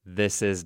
This is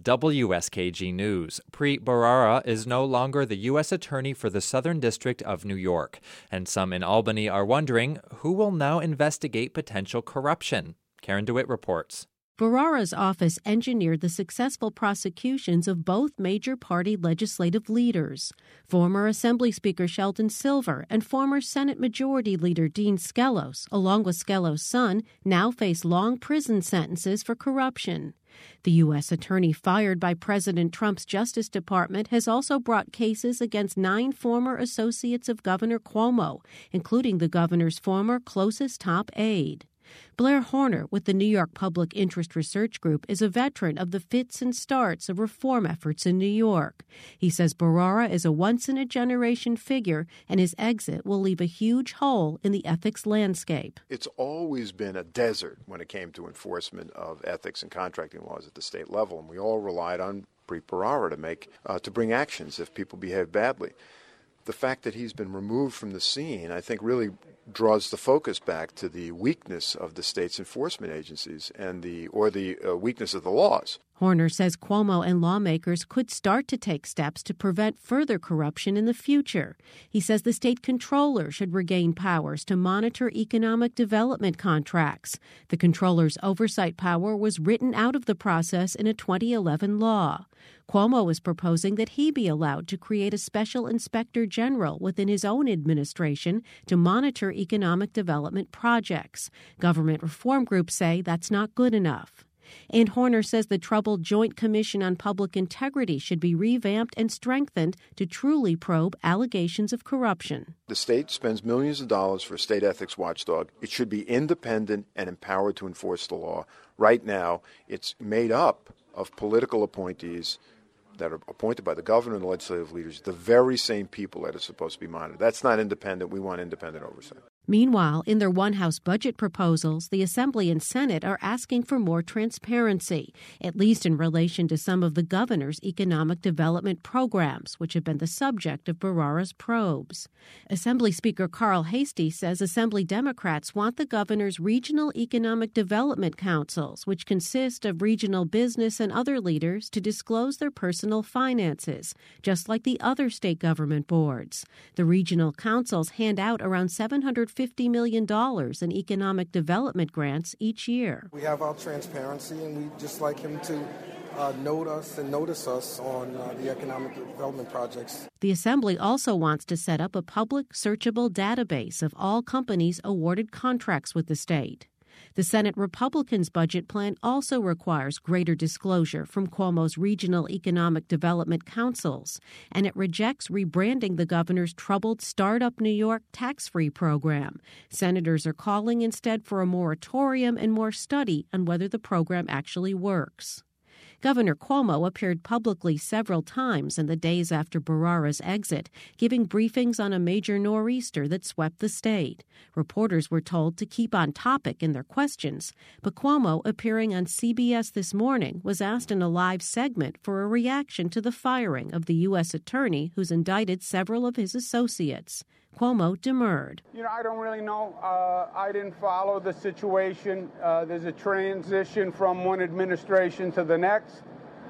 WSKG News. Preet Bharara is no longer the U.S. Attorney for the Southern District of New York, and some in Albany are wondering who will now investigate potential corruption. Karen DeWitt reports. Bharara's office engineered the successful prosecutions of both major party legislative leaders. Former Assembly Speaker Sheldon Silver and former Senate Majority Leader Dean Skelos, along with Skelos' son, now face long prison sentences for corruption. The U.S. attorney fired by President Trump's Justice Department has also brought cases against 9 former associates of Governor Cuomo, including the governor's former closest top aide. Blair Horner with the New York Public Interest Research Group is a veteran of the fits and starts of reform efforts in New York. He says Bharara is a once-in-a-generation figure, and his exit will leave a huge hole in the ethics landscape. It's always been a desert when it came to enforcement of ethics and contracting laws at the state level, and we all relied on Preet Bharara to bring actions if people behave badly. The fact that he's been removed from the scene, I think, really draws the focus back to the weakness of the state's enforcement agencies and the weakness of the laws. Horner says Cuomo and lawmakers could start to take steps to prevent further corruption in the future. He says the state comptroller should regain powers to monitor economic development contracts. The comptroller's oversight power was written out of the process in a 2011 law. Cuomo is proposing that he be allowed to create a special inspector general within his own administration to monitor economic development projects. Government reform groups say that's not good enough. And Horner says the troubled Joint Commission on Public Integrity should be revamped and strengthened to truly probe allegations of corruption. The state spends millions of dollars for a state ethics watchdog. It should be independent and empowered to enforce the law. Right now, it's made up of political appointees that are appointed by the governor and the legislative leaders, the very same people that are supposed to be monitored. That's not independent. We want independent oversight. Meanwhile, in their one-house budget proposals, the Assembly and Senate are asking for more transparency, at least in relation to some of the governor's economic development programs, which have been the subject of Bharara's probes. Assembly Speaker Carl Heastie says Assembly Democrats want the governor's regional economic development councils, which consist of regional business and other leaders, to disclose their personal finances, just like the other state government boards. The regional councils hand out around $750 million in economic development grants each year. We have our transparency, and we just like him to note us and notice us on the economic development projects. The Assembly also wants to set up a public, searchable database of all companies awarded contracts with the state. The Senate Republicans' budget plan also requires greater disclosure from Cuomo's regional economic development councils, and it rejects rebranding the governor's troubled Startup New York tax-free program. Senators are calling instead for a moratorium and more study on whether the program actually works. Governor Cuomo appeared publicly several times in the days after Bharara's exit, giving briefings on a major nor'easter that swept the state. Reporters were told to keep on topic in their questions, but Cuomo, appearing on CBS This Morning, was asked in a live segment for a reaction to the firing of the U.S. attorney who's indicted several of his associates. Cuomo demurred. I don't really know. I didn't follow the situation. There's a transition from one administration to the next.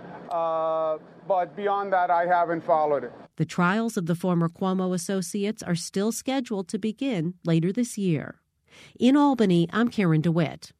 But beyond that, I haven't followed it. The trials of the former Cuomo associates are still scheduled to begin later this year. In Albany, I'm Karen DeWitt.